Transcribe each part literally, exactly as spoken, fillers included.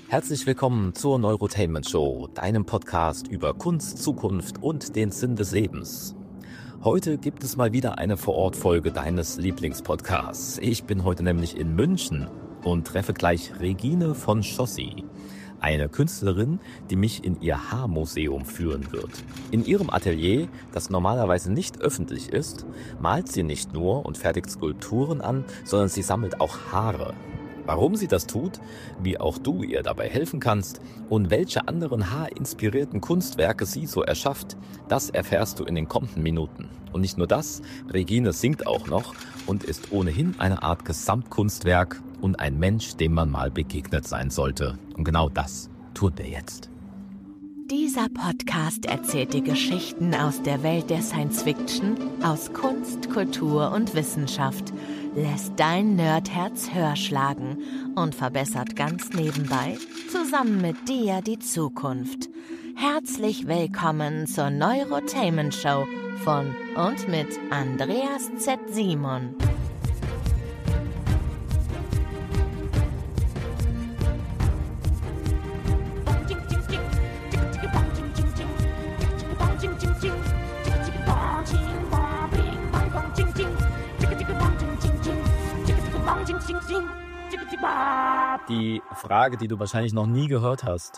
Herzlich willkommen zur Neurotainment Show, deinem Podcast über Kunst, Zukunft und den Sinn des Lebens. Heute gibt es mal wieder eine Vorortfolge deines Lieblingspodcasts. Ich bin heute nämlich in München und treffe gleich Regine von Schossi, eine Künstlerin, die mich in ihr Haarmuseum führen wird. In ihrem Atelier, das normalerweise nicht öffentlich ist, malt sie nicht nur und fertigt Skulpturen an, sondern sie sammelt auch Haare. Warum sie das tut, wie auch du ihr dabei helfen kannst und welche anderen haarinspirierten Kunstwerke sie so erschafft, das erfährst du in den kommenden Minuten. Und nicht nur das, Regine singt auch noch und ist ohnehin eine Art Gesamtkunstwerk und ein Mensch, dem man mal begegnet sein sollte. Und genau das tun wir jetzt. Dieser Podcast erzählt dir Geschichten aus der Welt der Science-Fiction, aus Kunst, Kultur und Wissenschaft, lässt dein Nerdherz höher schlagen und verbessert ganz nebenbei zusammen mit dir die Zukunft. Herzlich willkommen zur Neurotainment Show von und mit Andreas Z. Simon. Die Frage, die du wahrscheinlich noch nie gehört hast: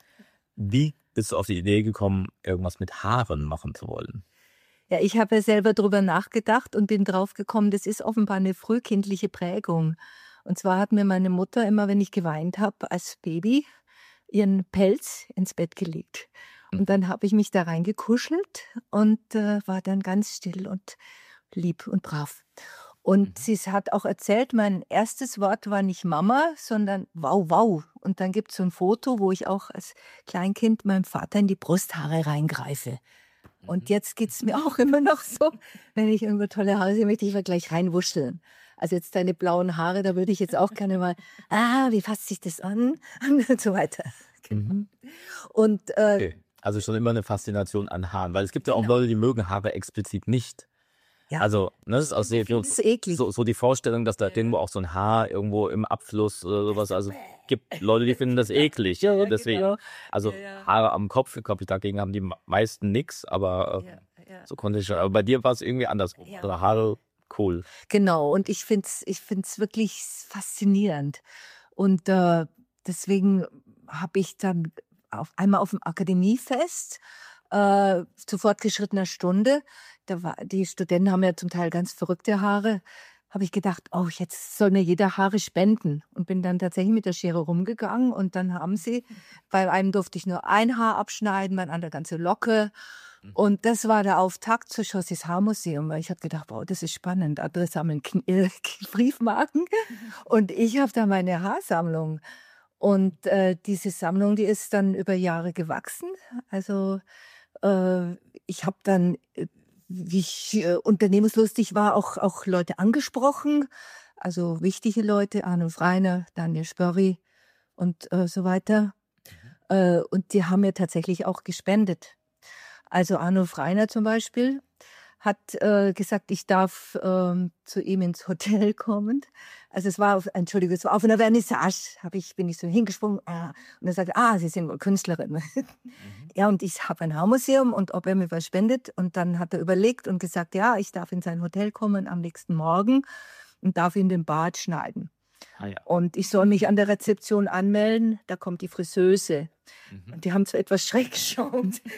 Wie bist du auf die Idee gekommen, irgendwas mit Haaren machen zu wollen? Ja, ich habe ja selber drüber nachgedacht und bin drauf gekommen, das ist offenbar eine frühkindliche Prägung. Und zwar hat mir meine Mutter immer, wenn ich geweint habe, als Baby ihren Pelz ins Bett gelegt. Und dann habe ich mich da reingekuschelt und äh, war dann ganz still und lieb und brav. Und mhm. sie hat auch erzählt, mein erstes Wort war nicht Mama, sondern wow, wow. Und dann gibt es so ein Foto, wo ich auch als Kleinkind meinem Vater in die Brusthaare reingreife. Und jetzt geht es mir auch immer noch so, wenn ich irgendwo tolle Haare sehe, möchte ich immer gleich reinwuscheln. Also jetzt deine blauen Haare, da würde ich jetzt auch gerne mal, ah, wie fasst sich das an? Und so weiter. Mhm. Und, äh, okay. Also schon immer eine Faszination an Haaren, weil es gibt ja auch genau. Leute, die mögen Haare explizit nicht. Ja. Also, ne, das ist auch sehr, das ist eklig. So, so die Vorstellung, dass da irgendwo auch so ein Haar irgendwo im Abfluss oder sowas, also gibt Leute, die finden das eklig. Ja, deswegen, genau. Also Haare am Kopf, ich glaube, dagegen haben die meisten nix, aber äh, ja, ja. so konnte ich schon. Aber bei dir war es irgendwie andersrum. Ja. Oder Haare, cool. Genau, und ich finde es ich find's wirklich faszinierend. Und äh, deswegen habe ich dann auf einmal auf dem Akademiefest äh, zu fortgeschrittener Stunde, da war, die Studenten haben ja zum Teil ganz verrückte Haare, habe ich gedacht, oh, jetzt soll mir jeder Haare spenden. Und bin dann tatsächlich mit der Schere rumgegangen und dann haben sie, bei einem durfte ich nur ein Haar abschneiden, bei einem anderen ganze Locke. Und das war der Auftakt zu Schossis Haarmuseum, weil ich habe gedacht, wow, das ist spannend, andere sammeln K- Briefmarken und ich habe da meine Haarsammlung. Und äh, diese Sammlung, die ist dann über Jahre gewachsen. Also äh, ich habe dann, wie ich äh, unternehmenslustig war, auch, auch Leute angesprochen. Also wichtige Leute, Arno Freiner, Daniel Spörri und äh, so weiter. Mhm. Äh, und die haben mir tatsächlich auch gespendet. Also Arno Freiner zum Beispiel hat äh, gesagt, ich darf ähm, zu ihm ins Hotel kommen. Also es war, auf, Entschuldigung, es war auf einer Vernissage, hab ich, bin ich so hingesprungen. Ah, und er sagte, ah, Sie sind wohl Künstlerin. Mhm. Ja, und ich habe ein Haarmuseum und ob er mir was spendet. Und dann hat er überlegt und gesagt, ja, ich darf in sein Hotel kommen am nächsten Morgen und darf ihn den Bart schneiden. Ah, ja. Und ich soll mich an der Rezeption anmelden, da kommt die Friseuse. Mhm. Und die haben so etwas schräg geschaut.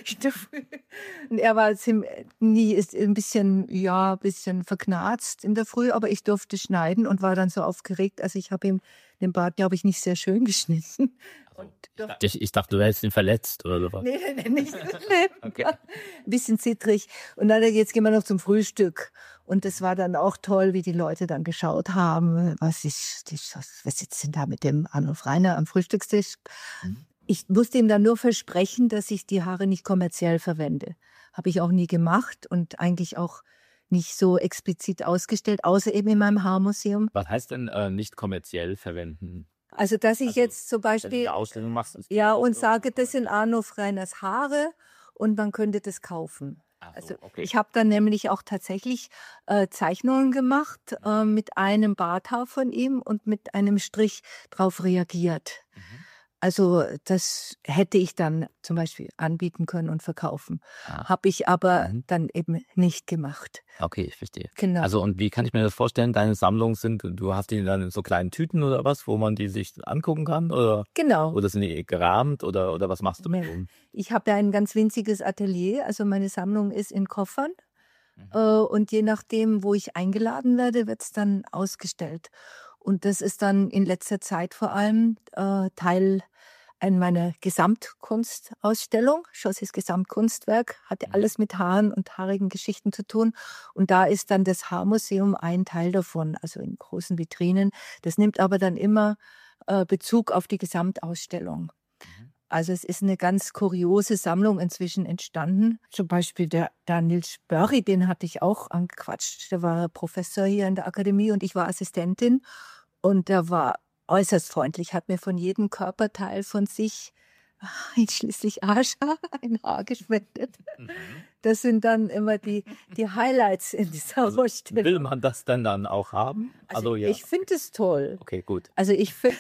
Und er war nie ist ein bisschen, ja, ein bisschen verknarzt in der Früh, aber ich durfte schneiden und war dann so aufgeregt. Also ich habe ihm den Bart, glaube ich, nicht sehr schön geschnitten. Und ich, ich dachte, du hättest ihn verletzt oder so. Nee, nee, nee, nicht. Okay. Ein bisschen zittrig. Und dann, jetzt gehen wir noch zum Frühstück. Und das war dann auch toll, wie die Leute dann geschaut haben. Was ist, was sitzt denn da mit dem Arno Freiner am Frühstückstisch? Mhm. Ich musste ihm dann nur versprechen, dass ich die Haare nicht kommerziell verwende. Habe ich auch nie gemacht und eigentlich auch nicht so explizit ausgestellt, außer eben in meinem Haarmuseum. Was heißt denn äh, nicht kommerziell verwenden? Also, dass ich also, jetzt zum Beispiel, eine Ausstellung machst, ja, und sage, das sind Arno Freiners Haare und man könnte das kaufen. Ach so, also okay. Ich habe dann nämlich auch tatsächlich äh, Zeichnungen gemacht äh, mit einem Barthaar von ihm und mit einem Strich drauf reagiert. Mhm. Also das hätte ich dann zum Beispiel anbieten können und verkaufen. Ah. Habe ich aber Mhm. dann eben nicht gemacht. Okay, ich verstehe. Genau. Also und wie kann ich mir das vorstellen? Deine Sammlungen sind, du hast die dann in so kleinen Tüten oder was, wo man die sich angucken kann? Oder, Genau. oder sind die gerahmt oder, oder was machst du mit Nee. denen? Ich habe ja ein ganz winziges Atelier, also meine Sammlung ist in Koffern. Mhm. Äh, und je nachdem, wo ich eingeladen werde, wird es dann ausgestellt. Und das ist dann in letzter Zeit vor allem äh, Teil in meiner Gesamtkunstausstellung. Schossis Gesamtkunstwerk hatte Mhm. alles mit Haaren und haarigen Geschichten zu tun. Und da ist dann das Haarmuseum ein Teil davon, also in großen Vitrinen. Das nimmt aber dann immer äh, Bezug auf die Gesamtausstellung. Mhm. Also es ist eine ganz kuriose Sammlung inzwischen entstanden. Zum Beispiel der Daniel Spörri, den hatte ich auch angequatscht. Der war Professor hier in der Akademie und ich war Assistentin. Und der war äußerst freundlich, hat mir von jedem Körperteil von sich, einschließlich Arschhaar, ein Haar gespendet. Mhm. Das sind dann immer die, die Highlights in dieser Also, Ausstellung. will man das denn dann auch haben? Also, ja. ich finde es toll. Okay, gut. Also ich finde...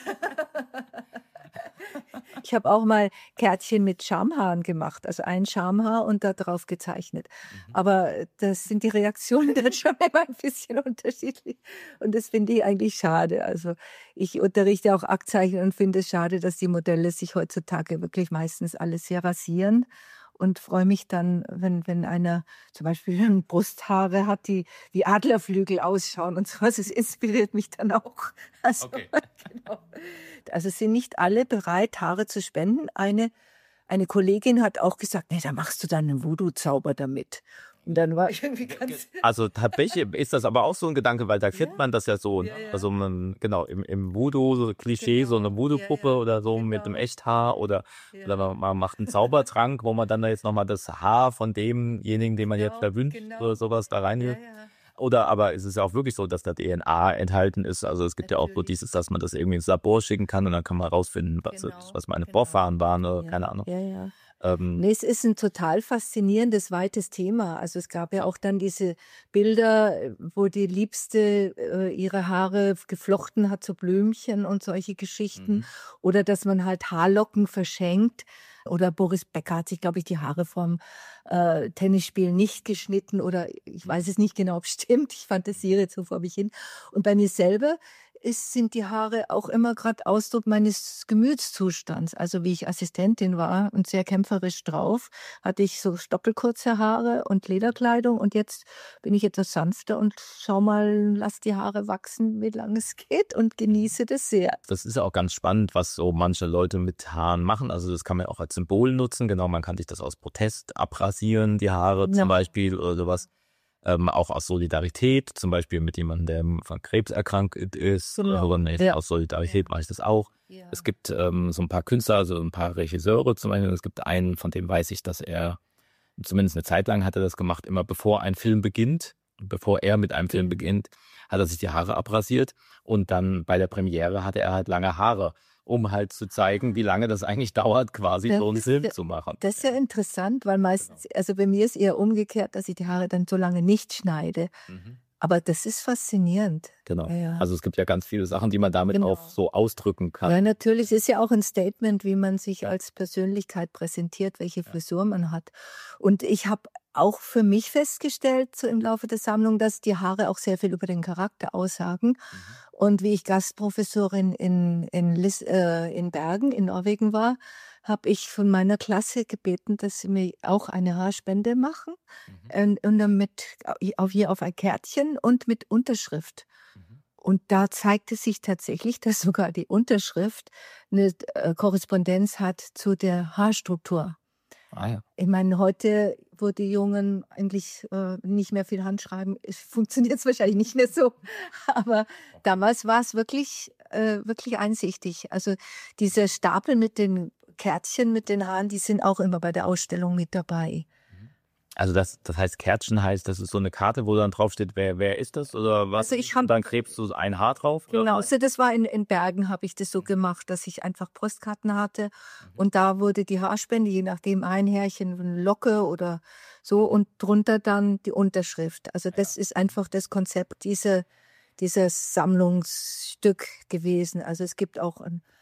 Ich habe auch mal Kärtchen mit Schamhaaren gemacht, also ein Schamhaar und da drauf gezeichnet. Mhm. Aber das sind die Reaktionen dann schon immer ein bisschen unterschiedlich. Und das finde ich eigentlich schade. Also ich unterrichte auch Aktzeichnen und finde es schade, dass die Modelle sich heutzutage wirklich meistens alle sehr rasieren. Und freue mich dann, wenn, wenn einer zum Beispiel Brusthaare hat, die wie Adlerflügel ausschauen und sowas. Es inspiriert mich dann auch. Also, Okay. genau. Also sind nicht alle bereit, Haare zu spenden. Eine, eine Kollegin hat auch gesagt, nee, da machst du dann einen Voodoo-Zauber damit. Und dann war ich irgendwie ganz... Also tatsächlich ist das aber auch so ein Gedanke, weil da kennt Ja. man das ja so. Ne? Ja, ja. Also man, genau, im, im Voodoo, so Klischee, so Genau. eine Voodoo-Puppe Ja, ja. oder so mit Genau. einem Echthaar oder, Ja. oder man, man macht einen Zaubertrank, wo man dann da jetzt nochmal das Haar von demjenigen, den man Genau, jetzt verwünscht genau. oder sowas da rein. Ja, ja. Oder aber es ist ja auch wirklich so, dass da D N A enthalten ist. Also es gibt ja auch so Natürlich. dieses, dass man das irgendwie ins Labor schicken kann und dann kann man rausfinden, was, Genau, was meine genau. Vorfahren waren oder Ja, keine Ahnung. Ja, ja. Ähm, Nee, es ist ein total faszinierendes, weites Thema. Also es gab ja auch dann diese Bilder, wo die Liebste äh, ihre Haare geflochten hat zu Blümchen und solche Geschichten. Mhm. Oder dass man halt Haarlocken verschenkt. Oder Boris Becker hat sich, glaube ich, die Haare vom äh, Tennisspiel nicht geschnitten. Oder ich weiß es nicht genau, ob es stimmt. Ich fantasiere jetzt so vor mich hin. Und bei mir selber ist, sind die Haare auch immer gerade Ausdruck meines Gemütszustands. Also wie ich Assistentin war und sehr kämpferisch drauf, hatte ich so stoppelkurze Haare und Lederkleidung und jetzt bin ich etwas sanfter und schau mal, lass die Haare wachsen, wie lange es geht und genieße das sehr. Das ist ja auch ganz spannend, was so manche Leute mit Haaren machen. Also das kann man auch als Symbol nutzen. Genau, man kann sich das aus Protest abrasieren, die Haare Ja. zum Beispiel oder sowas. Ähm, auch aus Solidarität, zum Beispiel mit jemandem, der von Krebs erkrankt ist. Genau. Oder nee, Ja. aus Solidarität mache ich das auch. Ja. Es gibt ähm, so ein paar Künstler, also ein paar Regisseure zum Beispiel. Es gibt einen, von dem weiß ich, dass er, zumindest eine Zeit lang hat er das gemacht, immer bevor ein Film beginnt, bevor er mit einem Film Mhm. beginnt, hat er sich die Haare abrasiert und dann bei der Premiere hatte er halt lange Haare, um halt zu zeigen, wie lange das eigentlich dauert, quasi Das so einen ist Film ja- zu machen. Das ist ja interessant, weil meistens, also bei mir ist eher umgekehrt, dass ich die Haare dann so lange nicht schneide. Mhm. Aber das ist faszinierend. Genau. Ja, ja. Also es gibt ja ganz viele Sachen, die man damit Genau. auch so ausdrücken kann. Ja, natürlich. Es ist ja auch ein Statement, wie man sich als Persönlichkeit präsentiert, welche Frisur man hat. Und ich habe auch für mich festgestellt, so im Laufe der Sammlung, dass die Haare auch sehr viel über den Charakter aussagen. Mhm. Und wie ich Gastprofessorin in, in, Lis, äh, in Bergen in Norwegen war, habe ich von meiner Klasse gebeten, dass sie mir auch eine Haarspende machen. Mhm. Und, und dann mit, auf, hier auf ein Kärtchen und mit Unterschrift. Mhm. Und da zeigte sich tatsächlich, dass sogar die Unterschrift eine äh, Korrespondenz hat zu der Haarstruktur. Ah ja. Ich meine, heute, wo die Jungen eigentlich äh, nicht mehr viel handschreiben, funktioniert es wahrscheinlich nicht mehr so. Aber damals war es wirklich, äh, wirklich einsichtig. Also dieser Stapel mit den Kärtchen, mit den Haaren, die sind auch immer bei der Ausstellung mit dabei. Also das, das heißt, Kärtchen heißt, das ist so eine Karte, wo dann draufsteht, wer, wer ist das oder was? Also ich hab- Und dann klebst du ein Haar drauf? oder? Genau, so das war in, in Bergen, habe ich das so gemacht, dass ich einfach Postkarten hatte und da wurde die Haarspende, je nachdem ein Härchen, eine Locke oder so und drunter dann die Unterschrift. Also das ist einfach das Konzept dieser, dieser Sammlungsstück gewesen. Also es gibt auch ein,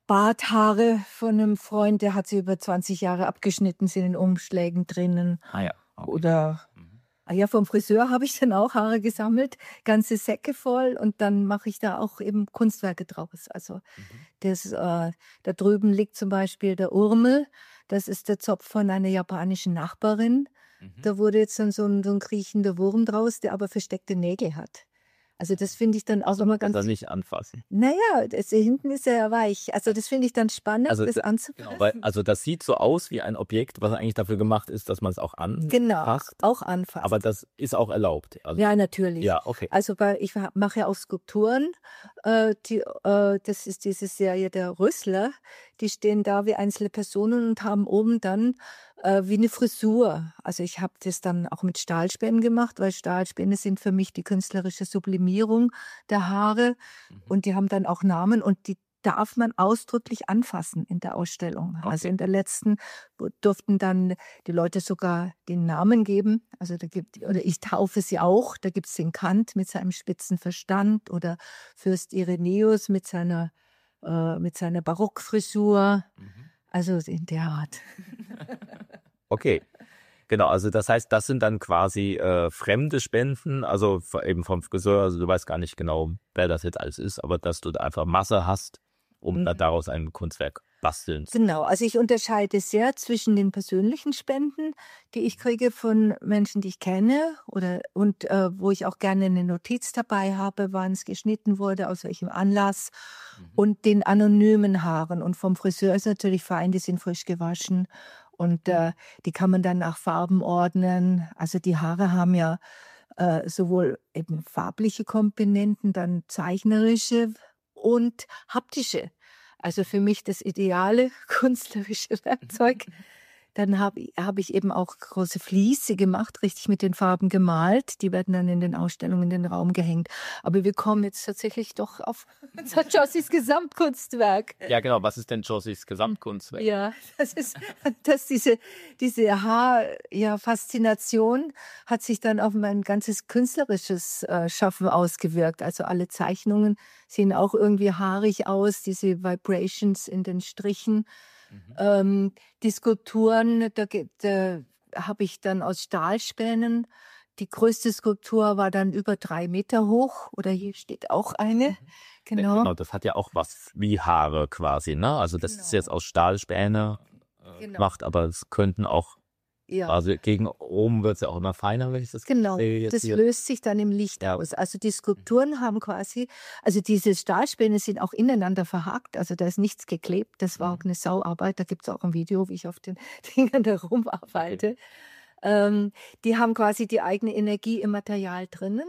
Barthaare von einem Freund, der hat sie über zwanzig Jahre abgeschnitten, sind in Umschlägen drinnen. Ah ja. Okay. Oder, Mhm. ah ja, vom Friseur habe ich dann auch Haare gesammelt, ganze Säcke voll und dann mache ich da auch eben Kunstwerke draus. Also Mhm. das, äh, da drüben liegt zum Beispiel der Urmel, das ist der Zopf von einer japanischen Nachbarin. Mhm. Da wurde jetzt dann so ein, so ein kriechender Wurm draus, der aber versteckte Nägel hat. Also das finde ich dann auch Also immer ganz... das nicht anfassen. Naja, das, hinten ist er ja weich. Also das finde ich dann spannend, Also, das d- anzufassen. Genau, weil, also das sieht so aus wie ein Objekt, was eigentlich dafür gemacht ist, dass man es auch Genau, anfasst. auch anfassen. Aber das ist auch erlaubt. Also, Ja, natürlich. ja, okay. Also bei, ich ha- mache ja auch Skulpturen. Äh, die, äh, das ist diese Serie der Rüssler. Die stehen da wie einzelne Personen und haben oben dann äh, wie eine Frisur. Also ich habe das dann auch mit Stahlspänen gemacht, weil Stahlspäne sind für mich die künstlerische Sublimierung der Haare. Mhm. Und die haben dann auch Namen und die darf man ausdrücklich anfassen in der Ausstellung. Okay. Also in der letzten durften dann die Leute sogar den Namen geben. Also da gibt, oder ich taufe sie auch. Da gibt es den Kant mit seinem spitzen Verstand oder Fürst Irenäus mit seiner, äh, mit seiner Barockfrisur. Mhm. Also in der Art. Okay. Genau, also das heißt, das sind dann quasi äh, fremde Spenden, also v- eben vom Friseur, also du weißt gar nicht genau, wer das jetzt alles ist, aber dass du da einfach Masse hast, um Mhm. dann daraus ein Kunstwerk basteln zu Genau, also ich unterscheide sehr zwischen den persönlichen Spenden, die ich kriege von Menschen, die ich kenne oder und äh, wo ich auch gerne eine Notiz dabei habe, wann es geschnitten wurde, aus welchem Anlass, Mhm. und den anonymen Haaren. Und vom Friseur ist natürlich fein, die sind frisch gewaschen und äh, die kann man dann nach Farben ordnen. Also die Haare haben ja äh, sowohl eben farbliche Komponenten, dann zeichnerische und haptische. Also für mich das ideale künstlerische Werkzeug. Dann habe ich, hab ich eben auch große Vliese gemacht, richtig mit den Farben gemalt. Die werden dann in den Ausstellungen in den Raum gehängt. Aber wir kommen jetzt tatsächlich doch auf Jossis Gesamtkunstwerk. Ja, genau. Was ist denn Jossis Gesamtkunstwerk? Ja, das ist, dass diese, diese Haar-Faszination hat sich dann auf mein ganzes künstlerisches äh, Schaffen ausgewirkt. Also alle Zeichnungen sehen auch irgendwie haarig aus, diese Vibrations in den Strichen. Mhm. Ähm, die Skulpturen, da, ge- da habe ich dann aus Stahlspänen. Die größte Skulptur war dann über drei Meter hoch. Oder hier steht auch eine. Genau. Genau, das hat ja auch was wie Haare quasi, ne? Also das ist Genau. jetzt aus Stahlspäne äh, Genau. gemacht, aber es könnten auch, Ja. also gegen oben wird es ja auch immer feiner, wenn ich das Genau, sehe jetzt das hier. löst sich dann im Licht Ja. aus. Also die Skulpturen haben quasi, also diese Stahlspäne sind auch ineinander verhakt, also da ist nichts geklebt, das war auch eine Sauarbeit, da gibt es auch ein Video, wie ich auf den Dingern da rumarbeite. Ähm, die haben quasi die eigene Energie im Material drinnen,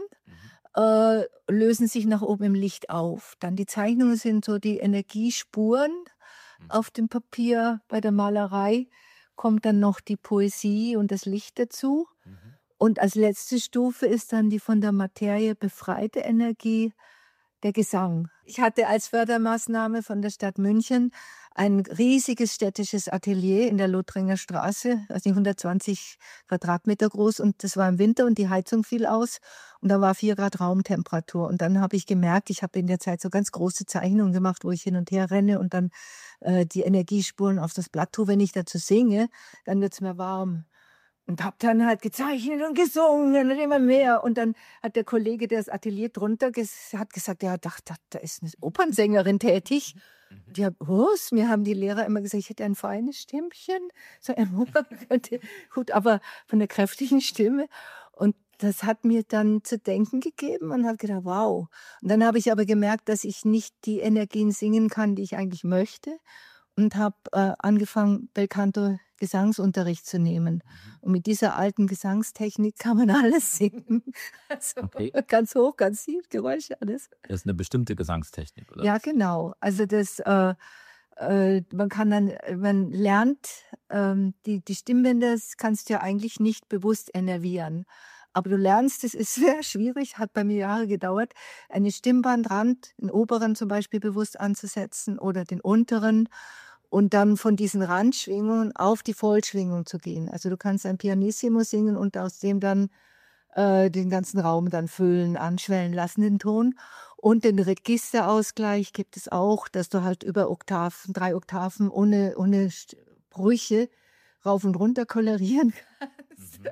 äh, lösen sich nach oben im Licht auf. Dann die Zeichnungen sind so die Energiespuren auf dem Papier. Bei der Malerei kommt dann noch die Poesie und das Licht dazu. Mhm. Und als letzte Stufe ist dann die von der Materie befreite Energie, der Gesang. Ich hatte als Fördermaßnahme von der Stadt München ein riesiges städtisches Atelier in der Lothringer Straße, also hundertzwanzig Quadratmeter groß, und das war im Winter und die Heizung fiel aus und da war vier Grad Raumtemperatur. Und dann habe ich gemerkt, ich habe in der Zeit so ganz große Zeichnungen gemacht, wo ich hin und her renne und dann äh, die Energiespuren auf das Blatt tue. Wenn ich dazu singe, dann wird es mir warm. Und hab dann halt gezeichnet und gesungen und immer mehr. Und dann hat der Kollege, der das Atelier drunter ges hat gesagt, ja, dachte, da ist eine Opernsängerin tätig. Und ja, was? Mir haben die Lehrer immer gesagt, ich hätte ein feines Stimmchen. So ein Opern könnte gut, aber von der kräftigen Stimme. Und das hat mir dann zu denken gegeben und habe gedacht, wow. Und dann habe ich aber gemerkt, dass ich nicht die Energien singen kann, die ich eigentlich möchte. Und habe äh, angefangen, Belcanto Gesangsunterricht zu nehmen. Und mit dieser alten Gesangstechnik kann man alles singen. Also Okay. ganz hoch, ganz tief, Geräusche, alles. Das ist eine bestimmte Gesangstechnik, oder? Ja, genau. Also das, äh, äh, man kann dann, man lernt, ähm, die, die Stimmbänder das kannst du ja eigentlich nicht bewusst enervieren. Aber du lernst, es ist sehr schwierig, hat bei mir Jahre gedauert, einen Stimmbandrand, den oberen zum Beispiel bewusst anzusetzen oder den unteren und dann von diesen Randschwingungen auf die Vollschwingung zu gehen. Also du kannst ein Pianissimo singen und aus dem dann äh, den ganzen Raum dann füllen, anschwellen lassen, den Ton. Und den Registerausgleich gibt es auch, dass du halt über Oktaven, drei Oktaven ohne, ohne Brüche rauf und runter kolorieren kannst. Mhm.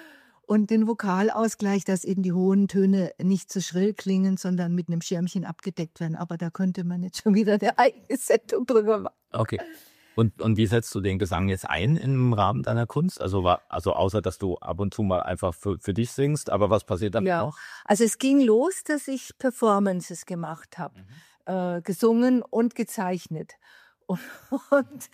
Und den Vokalausgleich, dass eben die hohen Töne nicht zu schrill klingen, sondern mit einem Schirmchen abgedeckt werden. Aber da könnte man jetzt schon wieder eine eigene Sendung drüber machen. Okay. Und, und wie setzt du den Gesang jetzt ein im Rahmen deiner Kunst? Also, war, also außer, dass du ab und zu mal einfach für, für dich singst, aber was passiert dann ja. noch? Also es ging los, dass ich Performances gemacht habe, mhm. äh, gesungen und gezeichnet. Und, und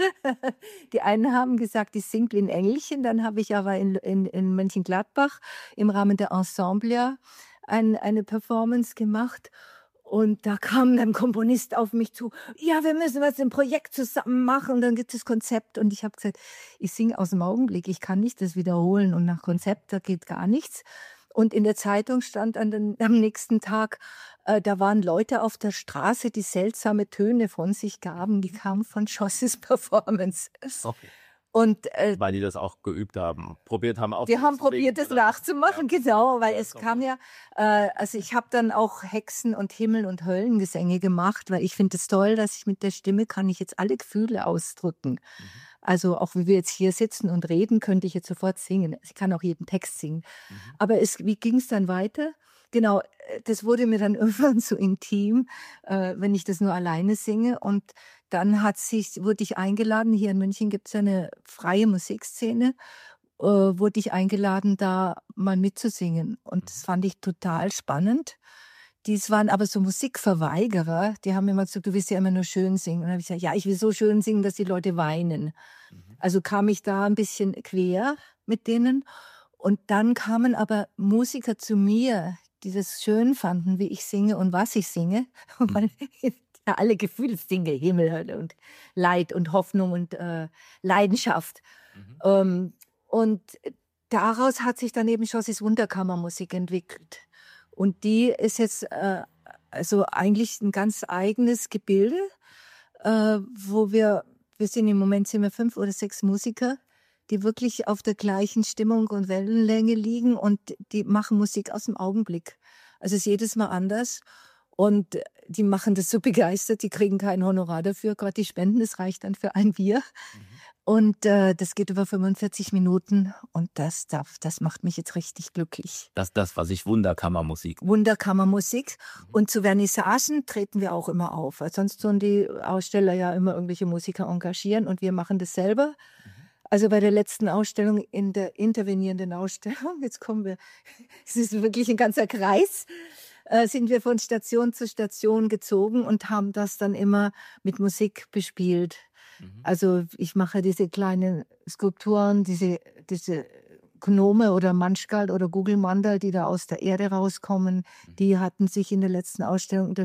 die einen haben gesagt, ich singe wie ein Engelchen. Dann habe ich aber in, in, in Mönchengladbach im Rahmen der Ensemble ein, eine Performance gemacht. Und da kam dann ein Komponist auf mich zu, ja, wir müssen was im Projekt zusammen machen. Und dann gibt es das Konzept. Und ich habe gesagt, ich singe aus dem Augenblick, ich kann nicht das wiederholen. Und nach Konzept, da geht gar nichts. Und in der Zeitung stand an den, am nächsten Tag, äh, da waren Leute auf der Straße, die seltsame Töne von sich gaben. Die kamen von Schossis Performance. Okay. Und, äh, weil die das auch geübt haben, probiert haben. Die haben probiert, das nachzumachen, ja. Genau, weil ja, es kam ja, äh, also ich habe dann auch Hexen- und Himmel- und Höllengesänge gemacht, weil ich finde es toll, dass ich mit der Stimme kann ich jetzt alle Gefühle ausdrücken. Mhm. Also auch wie wir jetzt hier sitzen und reden, könnte ich jetzt sofort singen. Ich kann auch jeden Text singen. Mhm. Aber es, wie ging es dann weiter? Genau, das wurde mir dann irgendwann so intim, äh, wenn ich das nur alleine singe. Und dann hat sich, wurde ich eingeladen, hier in München gibt es eine freie Musikszene, äh, wurde ich eingeladen, da mal mitzusingen. Und das fand ich total spannend. Dies waren aber so Musikverweigerer, die haben immer gesagt, du willst ja immer nur schön singen. Und dann habe ich gesagt, ja, ich will so schön singen, dass die Leute weinen. Mhm. Also kam ich da ein bisschen quer mit denen. Und dann kamen aber Musiker zu mir, die das schön fanden, wie ich singe und was ich singe. Mhm. Weil ja alle Gefühlsdinge, Himmel, Hölle und Leid und Hoffnung und äh, Leidenschaft. Mhm. Ähm, und daraus hat sich dann eben Schossis Wunderkammermusik entwickelt. Und die ist jetzt äh, also eigentlich ein ganz eigenes Gebilde, äh, wo wir, wir sind im Moment sind wir fünf oder sechs Musiker, die wirklich auf der gleichen Stimmung und Wellenlänge liegen und die machen Musik aus dem Augenblick. Also es ist jedes Mal anders und die machen das so begeistert, die kriegen kein Honorar dafür, gerade die Spenden, das reicht dann für ein Bier. Mhm. Und äh, das geht über fünfundvierzig Minuten und das, darf, das macht mich jetzt richtig glücklich. Das ist das, was ich Wunderkammermusik. Wunderkammermusik. Mhm. Und zu Vernissagen treten wir auch immer auf. Weil sonst tun die Aussteller ja immer irgendwelche Musiker engagieren und wir machen das selber. Mhm. Also bei der letzten Ausstellung, in der intervenierenden Ausstellung, jetzt kommen wir, es ist wirklich ein ganzer Kreis, äh, sind wir von Station zu Station gezogen und haben das dann immer mit Musik bespielt. Also ich mache diese kleinen Skulpturen, diese, diese Gnome oder Manschgal oder Gugelmandal, die da aus der Erde rauskommen, die hatten sich in der letzten Ausstellung in der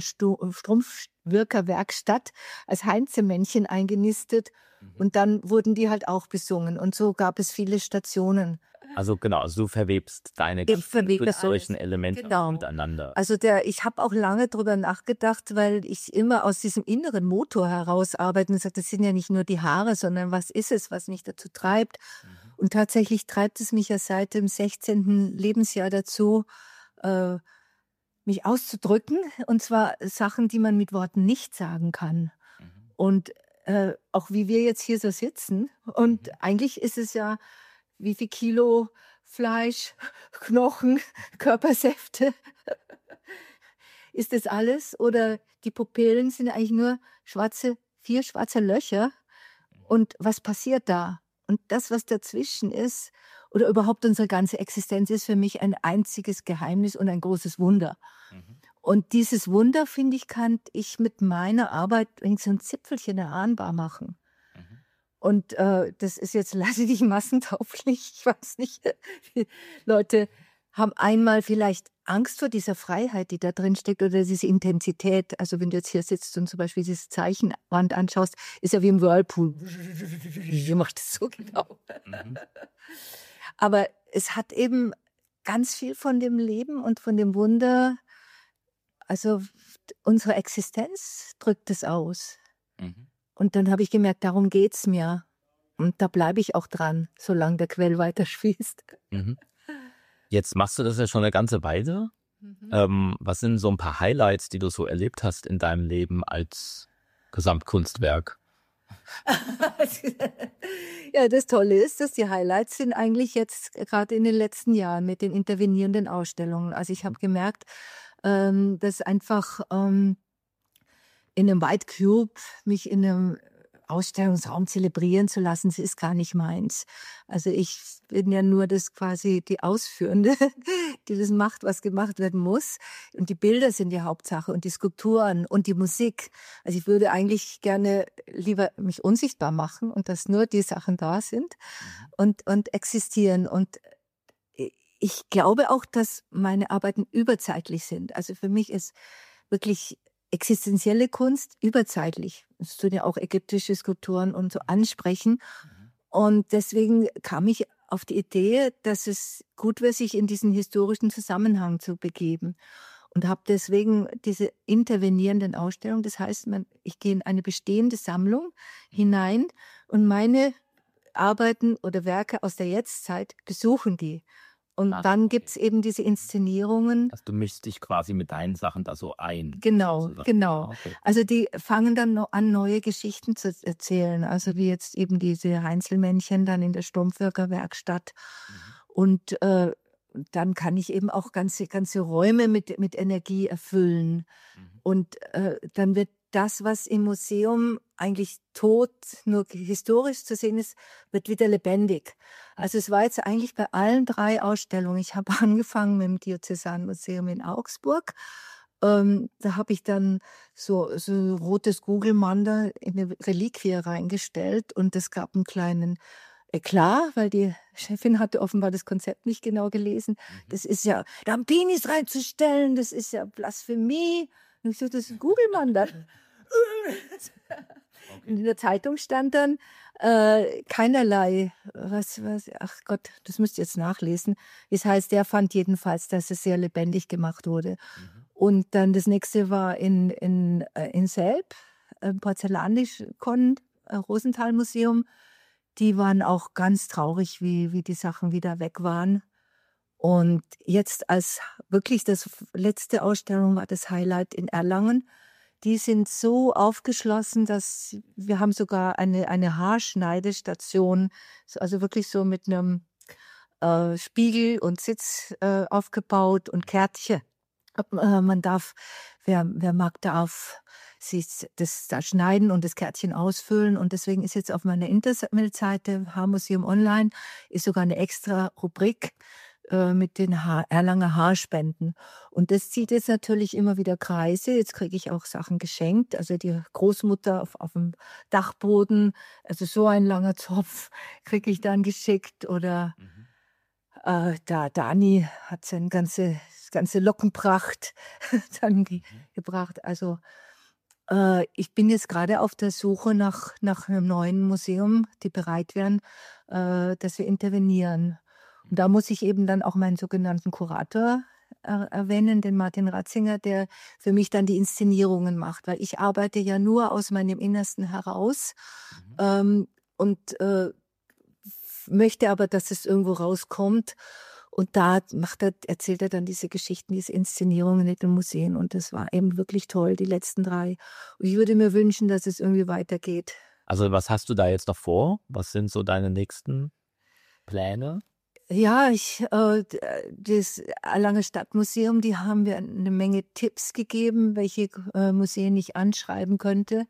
Strumpfwirkerwerkstatt als Heinzemännchen eingenistet und dann wurden die halt auch besungen und so gab es viele Stationen. Also genau, also du verwebst deine künstlerischen Elemente genau. miteinander. Also der, ich habe auch lange drüber nachgedacht, weil ich immer aus diesem inneren Motor heraus arbeite und sage, das sind ja nicht nur die Haare, sondern was ist es, was mich dazu treibt. Mhm. Und tatsächlich treibt es mich ja seit dem sechzehnten Lebensjahr dazu, äh, mich auszudrücken. Und zwar Sachen, die man mit Worten nicht sagen kann. Mhm. Und äh, auch wie wir jetzt hier so sitzen. Und mhm. eigentlich ist es ja wie viel Kilo Fleisch, Knochen, Körpersäfte. Ist das alles? Oder die Pupillen sind eigentlich nur schwarze, vier schwarze Löcher. Und was passiert da? Und das, was dazwischen ist, oder überhaupt unsere ganze Existenz, ist für mich ein einziges Geheimnis und ein großes Wunder. Mhm. Und dieses Wunder, finde ich, kann ich mit meiner Arbeit so ein Zipfelchen erahnbar machen. Und äh, das ist jetzt, lasse dich massentauglich, ich weiß nicht. Die Leute haben einmal vielleicht Angst vor dieser Freiheit, die da drin steckt oder diese Intensität. Also wenn du jetzt hier sitzt und zum Beispiel diese Zeichenwand anschaust, ist ja wie im Whirlpool. Ihr macht es so genau. Mhm. Aber es hat eben ganz viel von dem Leben und von dem Wunder, also unsere Existenz drückt es aus. Mhm. Und dann habe ich gemerkt, darum geht's mir. Und da bleibe ich auch dran, solange der Quell weiter fließt. Mhm. Jetzt machst du das ja schon eine ganze Weile. Mhm. Ähm, was sind so ein paar Highlights, die du so erlebt hast in deinem Leben als Gesamtkunstwerk? Ja, das Tolle ist, dass die Highlights sind eigentlich jetzt gerade in den letzten Jahren mit den intervenierenden Ausstellungen. Also ich habe gemerkt, ähm, dass einfach ähm, in einem White Cube mich in einem Ausstellungsraum zelebrieren zu lassen, das ist gar nicht meins. Also ich bin ja nur das quasi die Ausführende, die das macht, was gemacht werden muss. Und die Bilder sind die Hauptsache und die Skulpturen und die Musik. Also ich würde eigentlich gerne lieber mich unsichtbar machen und dass nur die Sachen da sind und, und existieren. Und ich glaube auch, dass meine Arbeiten überzeitlich sind. Also für mich ist wirklich existenzielle Kunst überzeitlich. Es tun ja auch ägyptische Skulpturen und so ansprechen. Mhm. Und deswegen kam ich auf die Idee, dass es gut wäre, sich in diesen historischen Zusammenhang zu begeben. Und habe deswegen diese intervenierenden Ausstellungen. Das heißt, man, ich gehe in eine bestehende Sammlung hinein und meine Arbeiten oder Werke aus der Jetztzeit besuchen die. Und ah, dann okay. Gibt's eben diese Inszenierungen. Also du mischst dich quasi mit deinen Sachen da so ein. Genau, sozusagen. genau. Okay. Also die fangen dann noch an, neue Geschichten zu erzählen. Also wie jetzt eben diese Heinzelmännchen dann in der Stumpfwirkerwerkstatt. Mhm. Und äh, dann kann ich eben auch ganze, ganze Räume mit, mit Energie erfüllen. Mhm. Und äh, dann wird das, was im Museum eigentlich tot, nur historisch zu sehen ist, wird wieder lebendig. Also es war jetzt eigentlich bei allen drei Ausstellungen. Ich habe angefangen mit dem Diözesanmuseum in Augsburg. Ähm, da habe ich dann so, so rotes Gugelmander in eine Reliquie reingestellt und es gab einen kleinen Eklat, weil die Chefin hatte offenbar das Konzept nicht genau gelesen. Das ist ja, da haben Penis reinzustellen, das ist ja Blasphemie. Und ich so, das ist ein Gugelmander. Okay. In der Zeitung stand dann äh, keinerlei, was, was, ach Gott, das müsst ihr jetzt nachlesen. Das heißt, der fand jedenfalls, dass es sehr lebendig gemacht wurde. Mhm. Und dann das nächste war in, in, in Selb, im Porzellanischen äh, Rosenthal-Museum. Die waren auch ganz traurig, wie, wie die Sachen wieder weg waren. Und jetzt als wirklich das letzte Ausstellung war das Highlight in Erlangen. Die sind so aufgeschlossen, dass wir haben sogar eine, eine Haarschneidestation, also wirklich so mit einem äh, Spiegel und Sitz äh, aufgebaut und Kärtchen. Äh, man darf, wer, wer mag, darf sich das da schneiden und das Kärtchen ausfüllen. Und deswegen ist jetzt auf meiner Internetseite Haarmuseum Online ist sogar eine extra Rubrik mit den Haar, Erlanger Haarspenden. Und das zieht jetzt natürlich immer wieder Kreise. Jetzt kriege ich auch Sachen geschenkt. Also die Großmutter auf, auf dem Dachboden, also so ein langer Zopf kriege ich dann geschickt. Oder mhm. äh, da Dani hat seine ganze, ganze Lockenpracht dann ge- mhm. gebracht. Also äh, ich bin jetzt gerade auf der Suche nach, nach einem neuen Museum, die bereit wären, äh, dass wir intervenieren. Und da muss ich eben dann auch meinen sogenannten Kurator äh, erwähnen, den Martin Ratzinger, der für mich dann die Inszenierungen macht. Weil ich arbeite ja nur aus meinem Innersten heraus mhm. ähm, und äh, möchte aber, dass es irgendwo rauskommt. Und da macht er, erzählt er dann diese Geschichten, diese Inszenierungen in den Museen. Und das war eben wirklich toll, die letzten drei. Und ich würde mir wünschen, dass es irgendwie weitergeht. Also was hast du da jetzt noch vor? Was sind so deine nächsten Pläne? Ja, ich, äh, das Erlanger Stadtmuseum, die haben mir eine Menge Tipps gegeben, welche äh, Museen ich anschreiben könnte.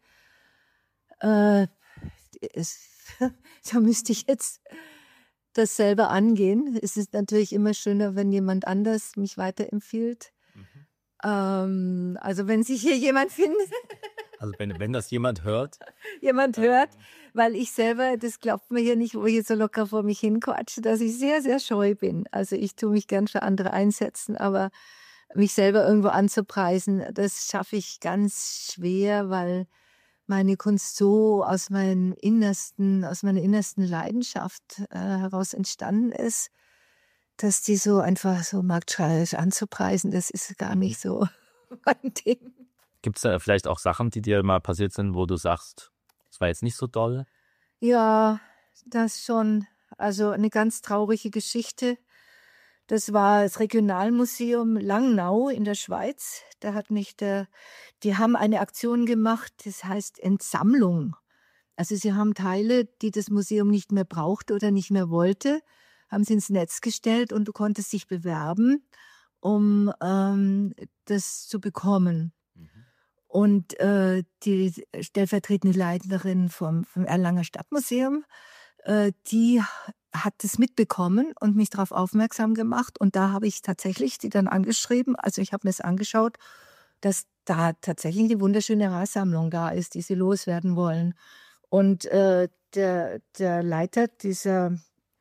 Äh, es, da müsste ich jetzt das selber angehen. Es ist natürlich immer schöner, wenn jemand anders mich weiterempfiehlt. Mhm. Ähm, also wenn sich hier jemand findet. Also wenn, wenn das jemand hört? Jemand hört, weil ich selber, das glaubt mir hier nicht, wo ich jetzt so locker vor mich hinquatsche, dass ich sehr, sehr scheu bin. Also ich tue mich gern für andere einsetzen, aber mich selber irgendwo anzupreisen, das schaffe ich ganz schwer, weil meine Kunst so aus meinem Innersten, aus meiner innersten Leidenschaft äh, heraus entstanden ist, dass die so einfach so marktschreierisch anzupreisen, das ist gar nicht so mein Ding. Gibt es da vielleicht auch Sachen, die dir mal passiert sind, wo du sagst, das war jetzt nicht so doll? Ja, das schon. Also eine ganz traurige Geschichte. Das war das Regionalmuseum Langnau in der Schweiz. Da hat mich der, die haben eine Aktion gemacht, das heißt Entsammlung. Also sie haben Teile, die das Museum nicht mehr brauchte oder nicht mehr wollte, haben sie ins Netz gestellt und du konntest dich bewerben, um ähm, das zu bekommen. Mhm. Und äh, die stellvertretende Leiterin vom, vom Erlanger Stadtmuseum, äh, die hat das mitbekommen und mich darauf aufmerksam gemacht. Und da habe ich tatsächlich sie dann angeschrieben, also ich habe mir das angeschaut, dass da tatsächlich eine wunderschöne Haarsammlung da ist, die sie loswerden wollen. Und äh, der, der Leiter dieser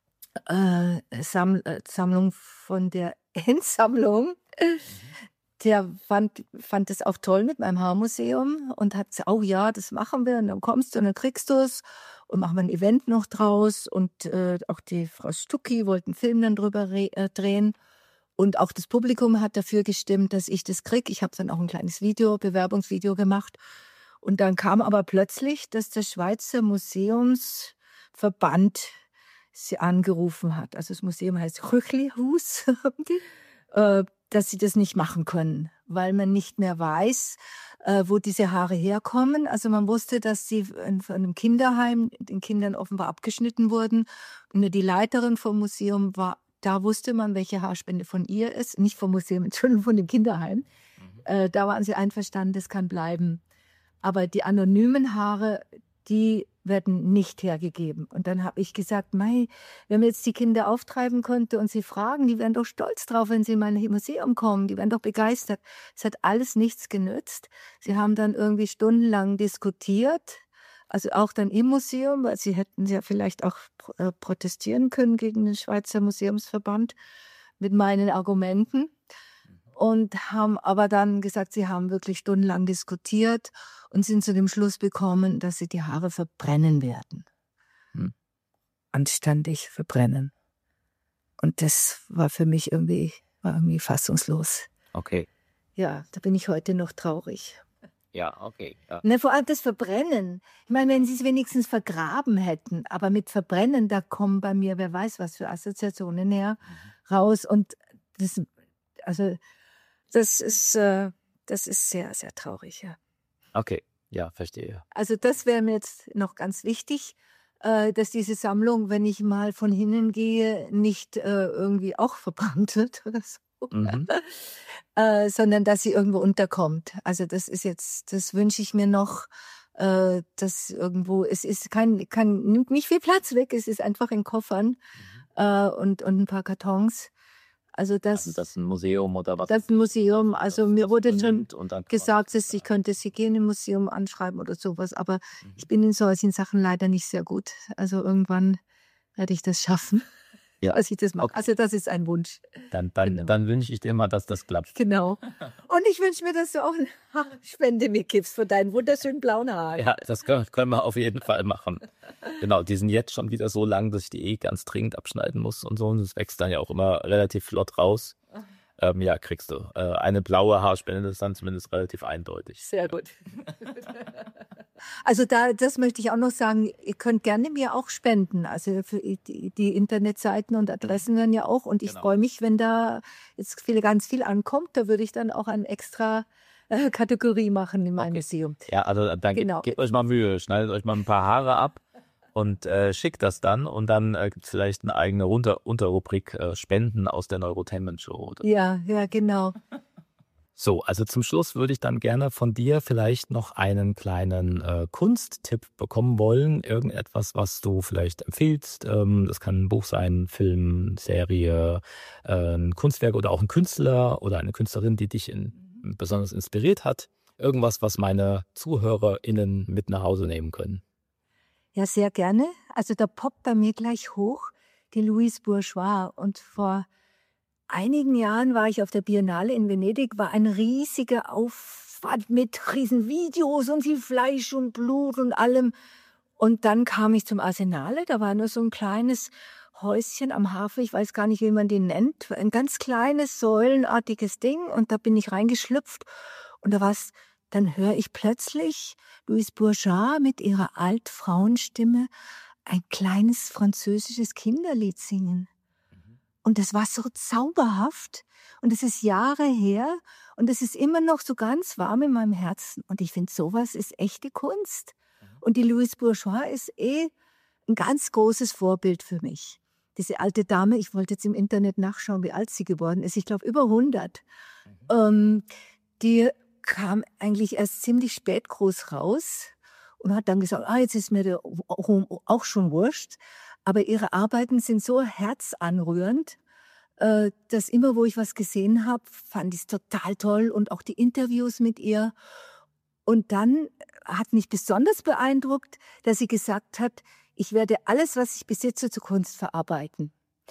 äh, Samm, äh, Sammlung von der Endsammlung, mhm. der fand, fand das auch toll mit meinem Haarmuseum und hat gesagt, oh ja, das machen wir und dann kommst du und dann kriegst du es und machen wir ein Event noch draus. Und äh, auch die Frau Stucki wollte einen Film dann drüber äh, drehen. Und auch das Publikum hat dafür gestimmt, dass ich das kriege. Ich habe dann auch ein kleines Video, Bewerbungsvideo gemacht. Und dann kam aber plötzlich, dass der Schweizer Museumsverband sie angerufen hat. Also das Museum heißt Rüchlihus, äh, dass sie das nicht machen können, weil man nicht mehr weiß, äh, wo diese Haare herkommen. Also man wusste, dass sie in, von einem Kinderheim den Kindern offenbar abgeschnitten wurden. Und nur die Leiterin vom Museum war, da wusste man, welche Haarspende von ihr ist. Nicht vom Museum, Entschuldigung, von dem Kinderheim. Mhm. Äh, da waren sie einverstanden, das kann bleiben. Aber die anonymen Haare, die werden nicht hergegeben. Und dann habe ich gesagt, mei, wenn man jetzt die Kinder auftreiben könnte und sie fragen, die wären doch stolz drauf, wenn sie in mein Museum kommen, die wären doch begeistert. Es hat alles nichts genützt. Sie haben dann irgendwie stundenlang diskutiert, also auch dann im Museum, weil sie hätten ja vielleicht auch äh, protestieren können gegen den Schweizer Museumsverband mit meinen Argumenten. Und haben aber dann gesagt, sie haben wirklich stundenlang diskutiert und sind zu dem Schluss gekommen, dass sie die Haare verbrennen werden. Hm. Anständig verbrennen. Und das war für mich irgendwie, war irgendwie fassungslos. Okay. Ja, da bin ich heute noch traurig. Ja, okay. Ja. Ne, vor allem das Verbrennen. Ich meine, wenn sie es wenigstens vergraben hätten, aber mit Verbrennen, da kommen bei mir, wer weiß was für Assoziationen her, mhm. raus. Und das, also... Das ist, äh, das ist sehr, sehr traurig, ja. Okay, ja, verstehe. Also das wäre mir jetzt noch ganz wichtig, äh, dass diese Sammlung, wenn ich mal von hinnen gehe, nicht äh, irgendwie auch verbrannt wird oder so, mhm. äh, sondern dass sie irgendwo unterkommt. Also das ist jetzt, das wünsche ich mir noch, äh, dass irgendwo, es ist kein, kein, nimmt nicht viel Platz weg, es ist einfach in Koffern mhm. äh, und, und ein paar Kartons. Also das, also das ist ein Museum oder was? Das ist ein Museum. Also mir wurde schon gesagt, dass ich könnte das Hygienemuseum anschreiben oder sowas. Aber mhm. ich bin in solchen Sachen leider nicht sehr gut. Also irgendwann werde ich das schaffen, ja. als ich das mache. Okay. Also das ist ein Wunsch. Dann, dann, genau. dann wünsche ich dir mal, dass das klappt. Genau. Und ich wünsche mir, dass du auch eine Haarspende mir gibst für deinen wunderschönen blauen Haaren. Ja, das können, können wir auf jeden Fall machen. Genau, die sind jetzt schon wieder so lang, dass ich die eh ganz dringend abschneiden muss und so. Und das wächst dann ja auch immer relativ flott raus. Ähm, ja, kriegst du. Äh, eine blaue Haarspende ist dann zumindest relativ eindeutig. Sehr gut. Also da, das möchte ich auch noch sagen, ihr könnt gerne mir auch spenden. Also für die, die Internetseiten und Adressen werden ja auch. Und ich genau. freue mich, wenn da jetzt viel, ganz viel ankommt. Da würde ich dann auch eine extra äh, Kategorie machen in meinem okay. Museum. Ja, also dann genau. gebt, gebt euch mal Mühe, schneidet euch mal ein paar Haare ab. Und äh, schickt das dann und dann äh, gibt es vielleicht eine eigene Unter Unterrubrik äh, Spenden aus der Neurotainment Show. Oder? Ja, ja, genau. So, also zum Schluss würde ich dann gerne von dir vielleicht noch einen kleinen äh, Kunsttipp bekommen wollen. Irgendetwas, was du vielleicht empfiehlst. Ähm, das kann ein Buch sein, Film, Serie, äh, ein Kunstwerk oder auch ein Künstler oder eine Künstlerin, die dich in, besonders inspiriert hat. Irgendwas, was meine ZuhörerInnen mit nach Hause nehmen können. Ja, sehr gerne. Also da poppt bei mir gleich hoch die Louise Bourgeois. Und vor einigen Jahren war ich auf der Biennale in Venedig, war ein riesiger Aufwand mit riesen Videos und viel Fleisch und Blut und allem. Und dann kam ich zum Arsenale, da war nur so ein kleines Häuschen am Hafen, ich weiß gar nicht, wie man den nennt, ein ganz kleines, säulenartiges Ding. Und da bin ich reingeschlüpft und da war es... Dann höre ich plötzlich Louise Bourgeois mit ihrer Altfrauenstimme ein kleines französisches Kinderlied singen. Mhm. Und das war so zauberhaft. Und es ist Jahre her. Und es ist immer noch so ganz warm in meinem Herzen. Und ich finde, sowas ist echte Kunst. Und die Louise Bourgeois ist eh ein ganz großes Vorbild für mich. Diese alte Dame, ich wollte jetzt im Internet nachschauen, wie alt sie geworden ist. Ich glaube, über hundert. Mhm. Ähm, die kam eigentlich erst ziemlich spät groß raus und hat dann gesagt, ah, jetzt ist mir der Ruhm auch schon wurscht. Aber ihre Arbeiten sind so herzanrührend, äh, dass immer, wo ich was gesehen habe, fand ich es total toll. Und auch die Interviews mit ihr. Und dann hat mich besonders beeindruckt, dass sie gesagt hat, ich werde alles, was ich besitze, zur Kunst verarbeiten.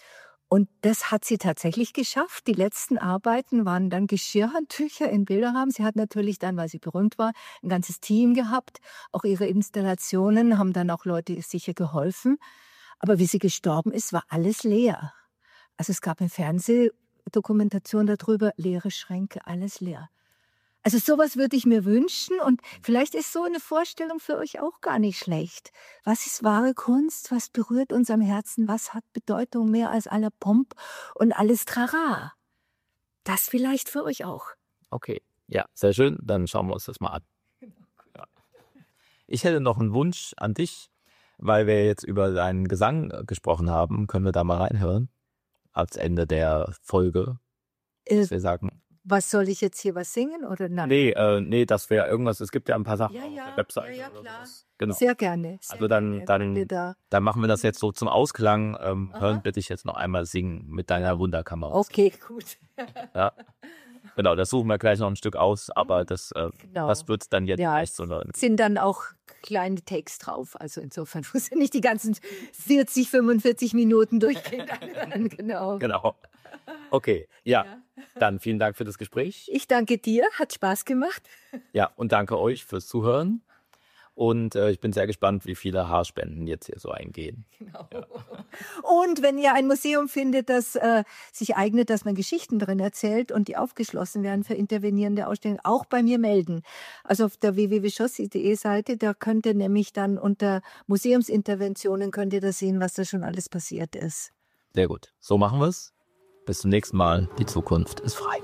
Und das hat sie tatsächlich geschafft. Die letzten Arbeiten waren dann Geschirrhandtücher in Bilderrahmen. Sie hat natürlich dann, weil sie berühmt war, ein ganzes Team gehabt. Auch ihre Installationen haben dann auch Leute sicher geholfen. Aber wie sie gestorben ist, war alles leer. Also es gab eine Fernsehdokumentation darüber, leere Schränke, alles leer. Also sowas würde ich mir wünschen und vielleicht ist so eine Vorstellung für euch auch gar nicht schlecht. Was ist wahre Kunst? Was berührt uns am Herzen? Was hat Bedeutung mehr als aller Pomp und alles Trara? Das vielleicht für euch auch. Okay, ja, sehr schön. Dann schauen wir uns das mal an. Ja. Ich hätte noch einen Wunsch an dich, weil wir jetzt über deinen Gesang gesprochen haben. Können wir da mal reinhören? Als Ende der Folge. Dass wir sagen... Was soll ich jetzt hier was singen oder nein? Nee, äh, nee, das wäre irgendwas, es gibt ja ein paar Sachen ja, ja, auf der Webseite. Ja, ja, klar. Genau. Sehr gerne. Sehr also dann, dann, da. dann machen wir das jetzt so zum Ausklang. Ähm, hören wir dich jetzt noch einmal singen mit deiner Wunderkamera. Okay, gut. Ja. Genau, das suchen wir gleich noch ein Stück aus, aber das, äh, genau. das wird dann jetzt ja, echt so eine... sind dann auch kleine Takes drauf, also insofern muss ja nicht die ganzen vierzig, fünfundvierzig Minuten durchgehen. genau. Genau. Okay, ja. ja. Dann vielen Dank für das Gespräch. Ich danke dir, hat Spaß gemacht. Ja, und danke euch fürs Zuhören. Und äh, ich bin sehr gespannt, wie viele Haarspenden jetzt hier so eingehen. Genau. Ja. Und wenn ihr ein Museum findet, das äh, sich eignet, dass man Geschichten drin erzählt und die aufgeschlossen werden für intervenierende Ausstellungen, auch bei mir melden. Also auf der w w w punkt schossi punkt d e Seite, da könnt ihr nämlich dann unter Museumsinterventionen könnt ihr da sehen, was da schon alles passiert ist. Sehr gut. So machen wir es. Bis zum nächsten Mal. Die Zukunft ist frei.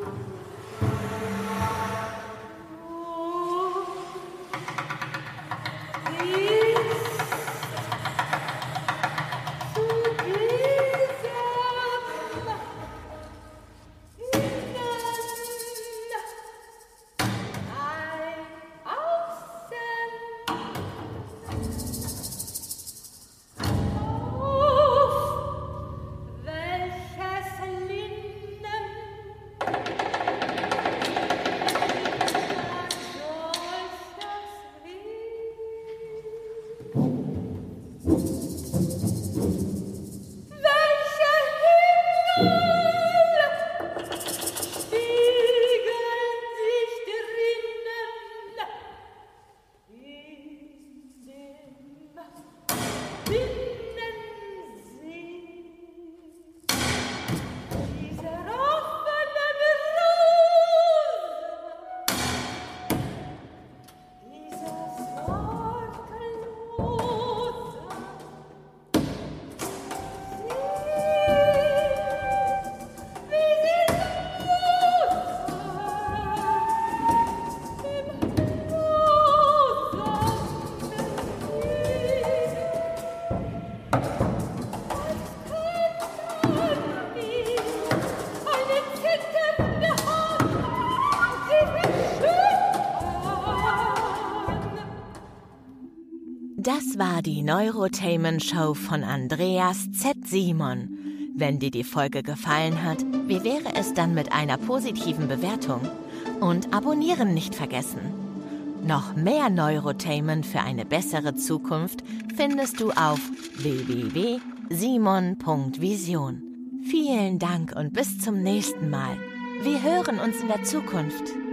Das war die Neurotainment-Show von Andreas Z. Simon. Wenn dir die Folge gefallen hat, wie wäre es dann mit einer positiven Bewertung? Und abonnieren nicht vergessen. Noch mehr Neurotainment für eine bessere Zukunft findest du auf w w w punkt simon punkt vision. Vielen Dank und bis zum nächsten Mal. Wir hören uns in der Zukunft.